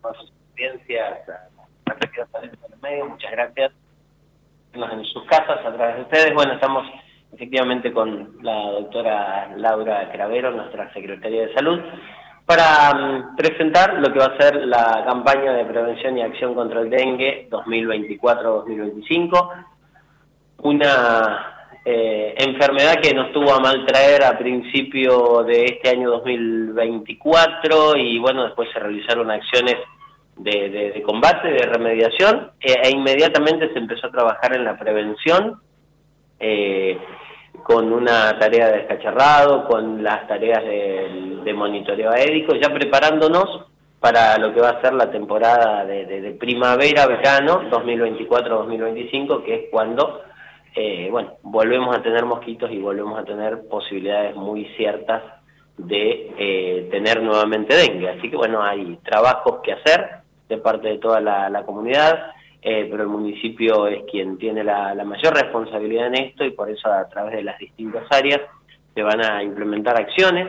por sus audiencias, a queridos talentos de los medios, muchas gracias en sus casas a través de ustedes. Bueno, estamos efectivamente con la doctora Laura Cravero, nuestra secretaria de Salud, para presentar lo que va a ser la campaña de prevención y acción contra el dengue 2024-2025, una enfermedad que nos tuvo a mal traer a principio de este año 2024 y bueno, después se realizaron acciones de combate, de remediación, e inmediatamente se empezó a trabajar en la prevención, con una tarea de descacharrado, con las tareas de monitoreo aérico, ya preparándonos para lo que va a ser la temporada de primavera-verano 2024-2025, que es cuando bueno, volvemos a tener mosquitos y volvemos a tener posibilidades muy ciertas de tener nuevamente dengue. Así que bueno, hay trabajos que hacer de parte de toda la comunidad, pero el municipio es quien tiene la mayor responsabilidad en esto y por eso a través de las distintas áreas se van a implementar acciones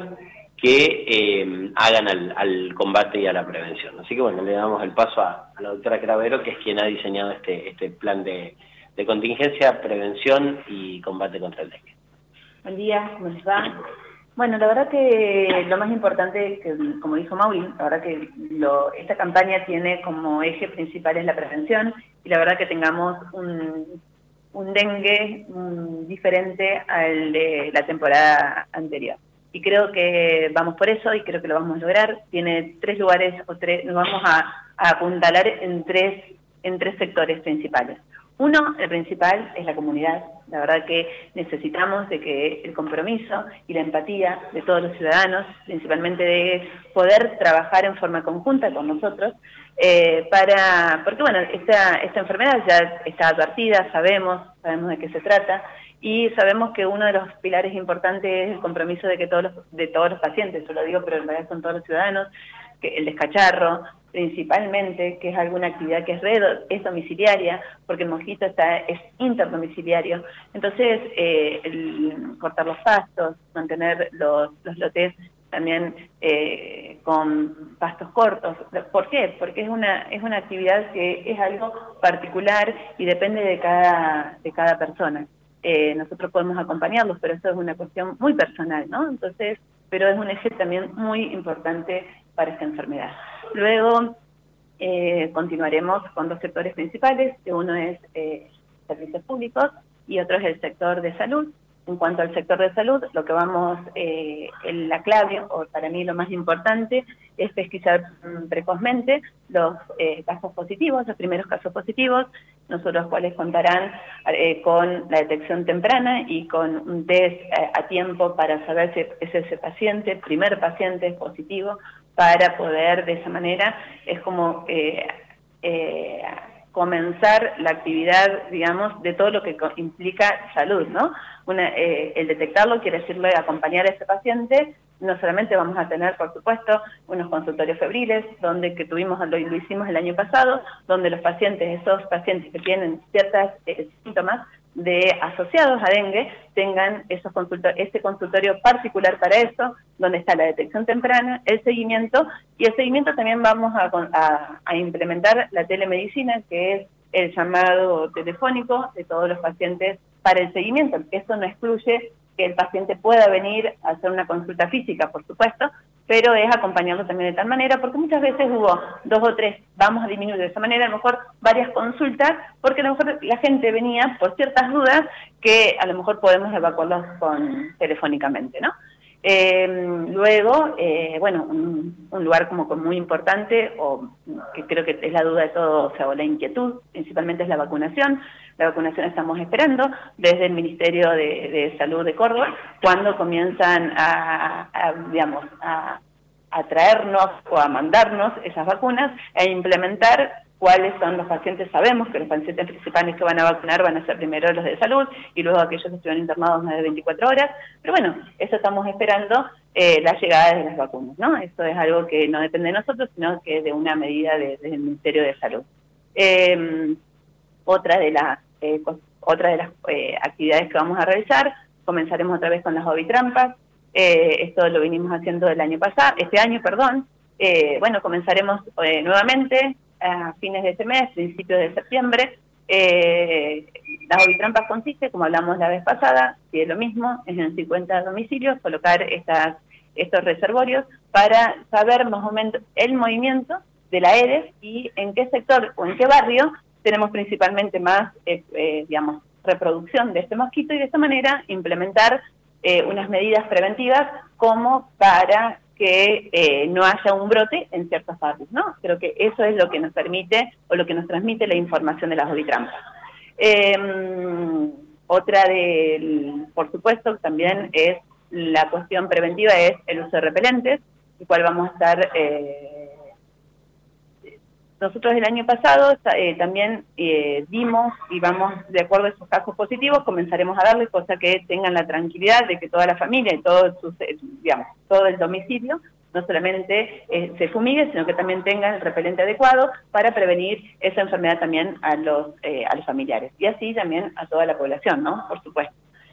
que hagan al combate y a la prevención. Así que bueno, le damos el paso a la doctora Cravero, que es quien ha diseñado este plan de contingencia, prevención y combate contra el dengue. Buen día, ¿cómo les va? Bueno, la verdad que lo más importante, que como dijo Mauri, la verdad que esta campaña tiene como eje principal es la prevención, y la verdad que tengamos un dengue diferente al de la temporada anterior. Y creo que vamos por eso y creo que lo vamos a lograr. Tiene tres lugares, nos vamos a apuntalar en tres sectores principales. Uno, el principal, es la comunidad. La verdad que necesitamos de que el compromiso y la empatía de todos los ciudadanos, principalmente de poder trabajar en forma conjunta con nosotros, porque bueno, esta enfermedad ya está advertida, sabemos de qué se trata, y sabemos que uno de los pilares importantes es el compromiso de todos los pacientes, yo lo digo, pero en realidad son todos los ciudadanos, que el descacharro, principalmente, que es alguna actividad que es domiciliaria, porque el mosquito es interdomiciliario. Entonces, cortar los pastos, mantener los lotes también con pastos cortos. ¿Por qué? Porque es una actividad que es algo particular y depende de cada persona. Nosotros podemos acompañarlos, pero eso es una cuestión muy personal, ¿no? Entonces, pero es un eje también muy importante para esta enfermedad. Luego continuaremos con dos sectores principales, que uno es servicios públicos y otro es el sector de salud. En cuanto al sector de salud, lo que la clave, o para mí lo más importante, es pesquisar precozmente los casos positivos, los primeros casos positivos, nosotros cuales contarán con la detección temprana y con un test a tiempo para saber si es ese paciente, primer paciente positivo, para poder de esa manera, es como comenzar la actividad, digamos, de todo lo que implica salud, ¿no? El detectarlo quiere decirle acompañar a ese paciente. No solamente vamos a tener, por supuesto, unos consultorios febriles, lo hicimos el año pasado, donde esos pacientes que tienen ciertos síntomas asociados a dengue, tengan este consultorio particular para eso, donde está la detección temprana, el seguimiento, y el seguimiento también vamos a implementar la telemedicina, que es el llamado telefónico de todos los pacientes para el seguimiento. Eso no excluye que el paciente pueda venir a hacer una consulta física, por supuesto, pero es acompañarlo también de tal manera, porque muchas veces hubo 2 o 3, vamos a disminuir de esa manera, a lo mejor varias consultas, porque a lo mejor la gente venía por ciertas dudas que a lo mejor podemos evacuarlos telefónicamente, ¿no? Luego, bueno, un lugar como muy importante, o que creo que es la duda de todos, o la inquietud, principalmente es la vacunación. La vacunación estamos esperando desde el Ministerio de Salud de Córdoba, cuando comienzan digamos, a traernos o a mandarnos esas vacunas, a implementar cuáles son los pacientes. Sabemos que los pacientes principales que van a vacunar van a ser primero los de salud y luego aquellos que estuvieron internados más de 24 horas, pero bueno, eso estamos esperando, la llegada de las vacunas, ¿no? Esto es algo que no depende de nosotros, sino que es de una medida del Ministerio de Salud. Otra de las actividades que vamos a realizar, comenzaremos otra vez con las ovitrampas. Esto lo vinimos haciendo este año, bueno, comenzaremos nuevamente a fines de este mes, principios de septiembre. Las ovitrampas consiste, como hablamos la vez pasada, que es lo mismo, es en 50 domicilios, colocar estos reservorios para saber más o menos el movimiento de la Aedes y en qué sector o en qué barrio tenemos principalmente más, digamos, reproducción de este mosquito, y de esta manera implementar unas medidas preventivas como para que no haya un brote en ciertos barrios, ¿no? Creo que eso es lo que nos permite o lo que nos transmite la información de las ovitrampas. Otra por supuesto, también es la cuestión preventiva, es el uso de repelentes, el cual vamos a estar... Nosotros el año pasado también dimos, y vamos de acuerdo a esos casos positivos, comenzaremos a darles, cosa que tengan la tranquilidad de que toda la familia y todo, digamos, todo el domicilio no solamente se fumigue, sino que también tengan el repelente adecuado para prevenir esa enfermedad también a los familiares, y así también a toda la población, ¿no? Por supuesto.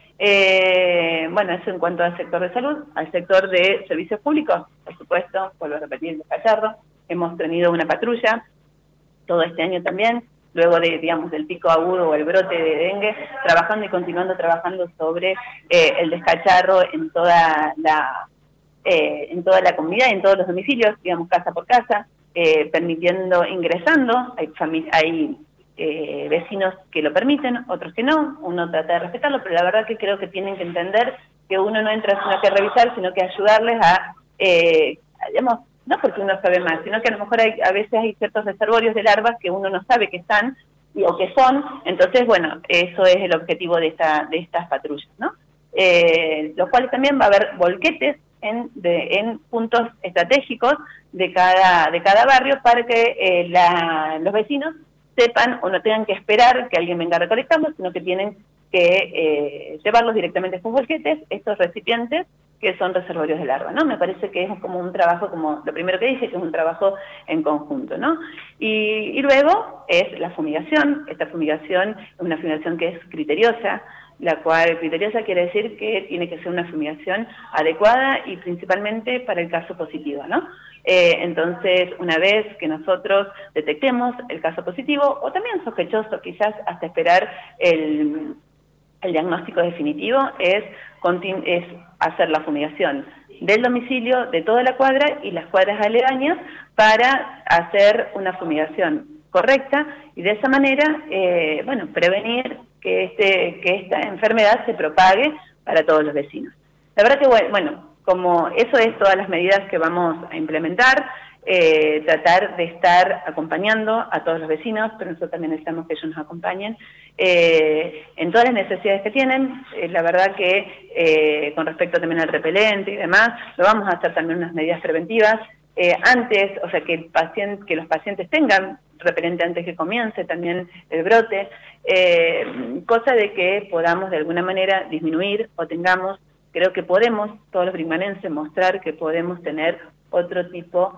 Bueno, eso en cuanto al sector de salud. Al sector de servicios públicos, por supuesto, vuelvo a repetir, el cacharro. Hemos tenido una patrulla todo este año también, luego de, digamos, del pico agudo o el brote de dengue, trabajando y continuando trabajando sobre el descacharro en toda la comunidad y en todos los domicilios, digamos, casa por casa, permitiendo, ingresando. Hay vecinos que lo permiten, otros que no, uno trata de respetarlo, pero la verdad que creo que tienen que entender que uno no entra sino que a revisar, sino que ayudarles a, digamos, no porque uno sabe más, sino que a lo mejor a veces hay ciertos reservorios de larvas que uno no sabe que están o que son. Entonces, bueno, eso es el objetivo de estas patrullas, ¿no? Los cuales también va a haber volquetes en puntos estratégicos de cada barrio para que los vecinos sepan o no tengan que esperar que alguien venga a recolectarlos, sino que tienen que llevarlos directamente a estos volquetes, estos recipientes que son reservorios de larva, ¿no? Me parece que es como un trabajo, como lo primero que dije, que es un trabajo en conjunto, ¿no? Y luego es la fumigación. Esta fumigación es una fumigación que es criteriosa, la cual criteriosa quiere decir que tiene que ser una fumigación adecuada y principalmente para el caso positivo, ¿no? Entonces, una vez que nosotros detectemos el caso positivo, o también sospechoso, quizás hasta esperar el diagnóstico definitivo, es hacer la fumigación del domicilio, de toda la cuadra y las cuadras aledañas, para hacer una fumigación correcta y de esa manera, bueno, prevenir que esta enfermedad se propague para todos los vecinos. La verdad que, bueno, como eso es todas las medidas que vamos a implementar, tratar de estar acompañando a todos los vecinos, pero nosotros también necesitamos que ellos nos acompañen en todas las necesidades que tienen. La verdad que con respecto también al repelente y demás, lo vamos a hacer también unas medidas preventivas antes, o sea, que los pacientes tengan repelente antes que comience también el brote, cosa de que podamos de alguna manera disminuir o tengamos, creo que podemos, todos los brinkmanenses, mostrar que podemos tener otro tipo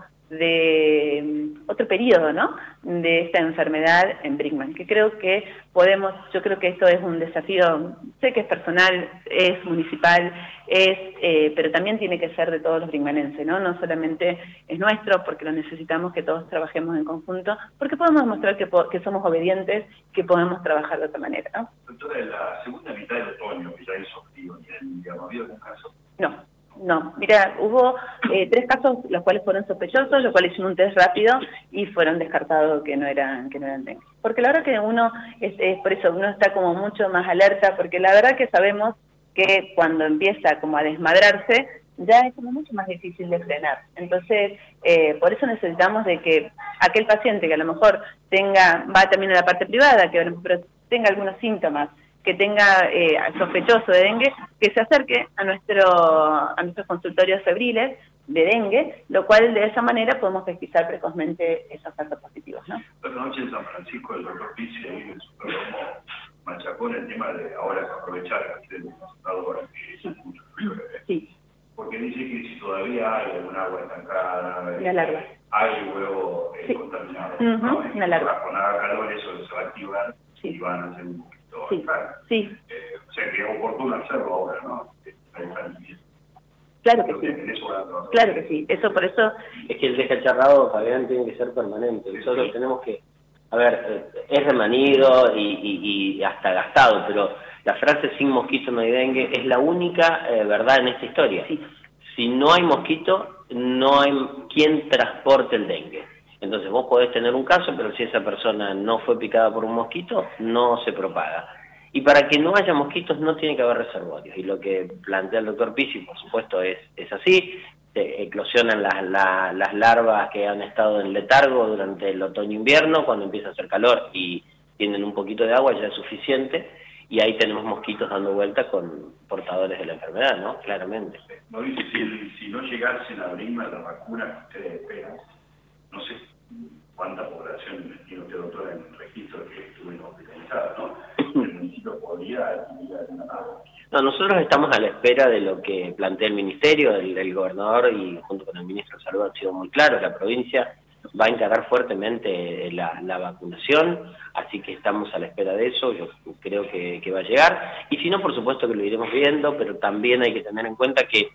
otro periodo, ¿no?, de esta enfermedad en Brinkman, que creo que yo creo que esto es un desafío, sé que es personal, es municipal, pero también tiene que ser de todos los brinkmanenses, ¿no? No solamente es nuestro, porque lo necesitamos que todos trabajemos en conjunto, porque podemos demostrar que somos obedientes, que podemos trabajar de otra manera, ¿no? Doctora, en la segunda mitad del otoño, que ya hizo frío, ¿ha habido algún caso? No, mira, hubo 3 casos los cuales fueron sospechosos, los cuales hicieron un test rápido y fueron descartados que no eran dengue. Porque la verdad que uno, por eso uno está como mucho más alerta, porque la verdad que sabemos que cuando empieza como a desmadrarse, ya es como mucho más difícil de frenar. Entonces, por eso necesitamos de que aquel paciente que a lo mejor va también a la parte privada, pero tenga algunos síntomas, que tenga sospechoso de dengue, que se acerque a nuestros consultorios febriles de dengue, lo cual de esa manera podemos pesquisar precozmente esos casos positivos, ¿no? Esta noche en San Francisco, el doctor Pizzi, ahí en el Superdomo, machacó en el tema de ahora aprovechar el ahora que es mucho frío. Sí. Porque dice que si todavía hay alguna agua estancada, hay huevo contaminado, ¿no? Una larva. Con calor eso se va a activar y van a hacer un poquito sí. O sea que es oportuno hacerlo ahora, ¿no? Claro que sí. Claro que sí. Eso, por eso... Es que el descacharrado, Fabián, tiene que ser permanente. Nosotros tenemos que... A ver, es remanido y hasta gastado, pero la frase sin mosquito no hay dengue es la única verdad en esta historia. Sí. Si no hay mosquito, no hay quien transporte el dengue. Entonces vos podés tener un caso, pero si esa persona no fue picada por un mosquito, no se propaga. Y para que no haya mosquitos no tiene que haber reservorios. Y lo que plantea el doctor Pizzi, por supuesto, es así. Eclosionan las larvas que han estado en letargo durante el otoño-invierno, cuando empieza a hacer calor y tienen un poquito de agua ya es suficiente, y ahí tenemos mosquitos dando vuelta con portadores de la enfermedad, ¿no? Claramente. No dice, si no llegasen a abrir la vacuna que ustedes esperan, no sé cuánta población tiene usted, doctora, en el registro que estuvimos hospitalizados, ¿no? El municipio podría adquirir alguna más. No, nosotros estamos a la espera de lo que plantea el Ministerio, el gobernador y junto con el Ministro de Salud han sido muy claros. La provincia va a encarar fuertemente la vacunación, así que estamos a la espera de eso, yo creo que va a llegar. Y si no, por supuesto que lo iremos viendo, pero también hay que tener en cuenta que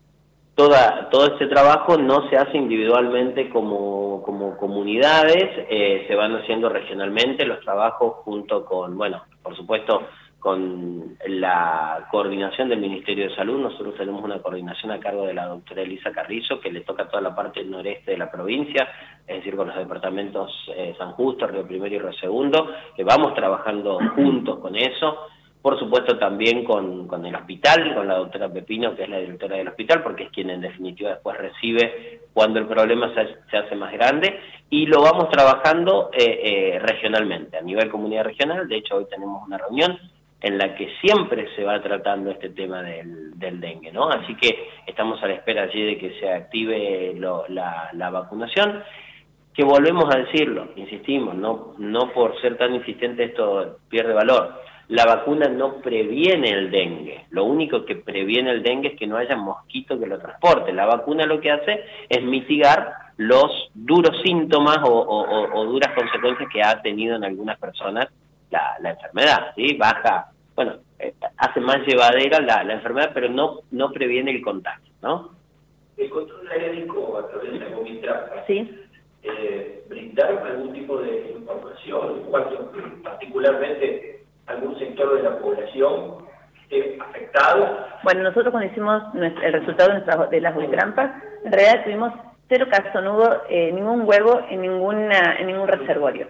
todo este trabajo no se hace individualmente como comunidades, se van haciendo regionalmente los trabajos junto con, bueno, por supuesto, con la coordinación del Ministerio de Salud. Nosotros tenemos una coordinación a cargo de la doctora Elisa Carrizo, que le toca toda la parte noreste de la provincia, es decir, con los departamentos San Justo, Río Primero y Río Segundo, que vamos trabajando juntos con eso. Por supuesto también con el hospital, con la doctora Pepino, que es la directora del hospital, porque es quien en definitiva después recibe cuando el problema se hace más grande, y lo vamos trabajando regionalmente, a nivel comunidad regional. De hecho hoy tenemos una reunión en la que siempre se va tratando este tema del dengue, ¿no? Así que estamos a la espera allí de que se active la vacunación, que volvemos a decirlo, insistimos, no por ser tan insistente esto pierde valor. La vacuna no previene el dengue, lo único que previene el dengue es que no haya mosquito que lo transporte. La vacuna lo que hace es mitigar los duros síntomas o duras consecuencias que ha tenido en algunas personas la enfermedad, ¿sí? Baja, bueno, hace más llevadera la enfermedad, pero no previene el contagio, ¿no? El control aéreo a través de la Comitrampa, Sí. ¿brindaron algún tipo de información en cuanto particularmente algún sector de la población esté afectado? Bueno, nosotros cuando hicimos el resultado de las Comitrampas, en realidad tuvimos 0 casos, no hubo ningún huevo en ningún reservorio.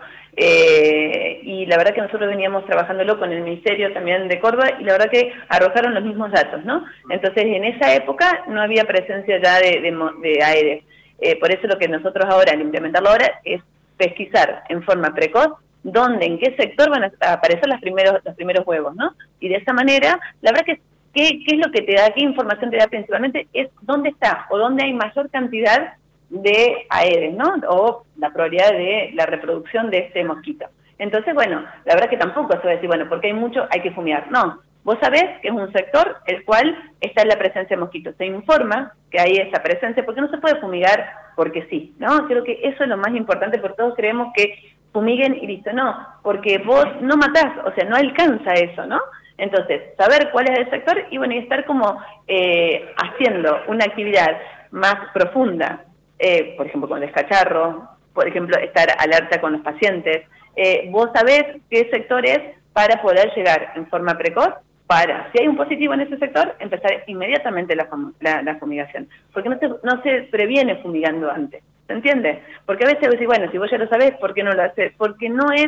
Y la verdad que nosotros veníamos trabajándolo con el Ministerio también de Córdoba y la verdad que arrojaron los mismos datos, ¿no? Entonces en esa época no había presencia ya de Aedes. Por eso lo que nosotros ahora, al implementarlo ahora, es pesquisar en forma precoz dónde, en qué sector van a aparecer los primeros huevos, ¿no? Y de esa manera, la verdad que ¿qué es lo que te da, qué información te da principalmente? Es dónde está o dónde hay mayor cantidad de Aedes, ¿no? O la probabilidad de la reproducción de este mosquito. Entonces, bueno, la verdad que tampoco se va a decir, bueno, porque hay mucho, hay que fumigar. No, vos sabés que es un sector el cual está en la presencia de mosquitos. Se informa que hay esa presencia, porque no se puede fumigar porque sí, ¿no? Creo que eso es lo más importante, porque todos creemos que fumiguen y listo. No, porque vos no matás, o sea, no alcanza eso, ¿no? Entonces, saber cuál es el sector y bueno, y estar como haciendo una actividad más profunda, por ejemplo, con el descacharro, por ejemplo, estar alerta con los pacientes. Vos sabés qué sector es para poder llegar en forma precoz, para, si hay un positivo en ese sector, empezar inmediatamente la fumigación. Porque no se previene fumigando antes, ¿se entiende? Porque a veces vos decís, bueno, si vos ya lo sabés, ¿por qué no lo haces? Porque no es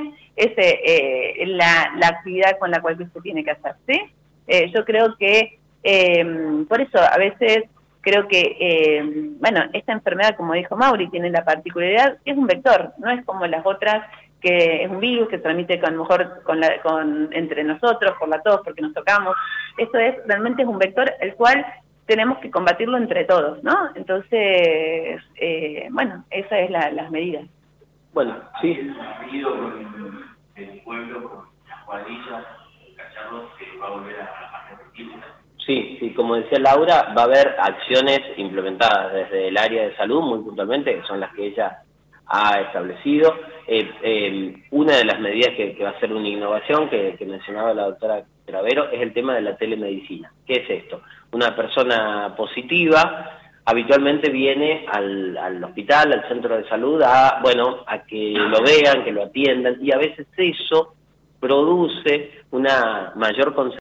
la actividad con la cual se tiene que hacer, ¿sí? Yo creo que, por eso a veces creo que, bueno, esta enfermedad, como dijo Mauri, tiene la particularidad que es un vector, no es como las otras, que es un virus que se transmite a lo mejor entre nosotros, por la tos, porque nos tocamos. Esto realmente es un vector el cual tenemos que combatirlo entre todos, ¿no? Entonces, bueno, esas es las medidas. Bueno, sí. Con el pueblo, con las cuadrillas, cacharros, que va a volver a repetirse. Sí, como decía Laura, va a haber acciones implementadas desde el área de salud, muy puntualmente, que son las que ella ha establecido. Una de las medidas que va a ser una innovación que mencionaba la doctora pero Vero, es el tema de la telemedicina. ¿Qué es esto? Una persona positiva habitualmente viene al hospital, al centro de salud, a que lo vean, que lo atiendan, y a veces eso produce una mayor concentración